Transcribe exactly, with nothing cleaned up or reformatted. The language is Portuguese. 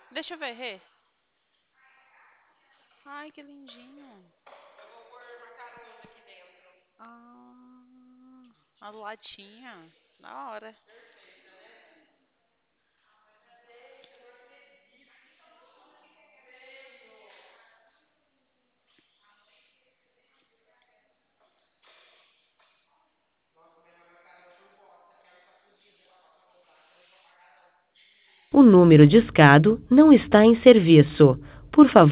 Deixa eu ver, Rê. Ai, que lindinho. Ah, a latinha. Da hora. O número discado não está em serviço. Por favor.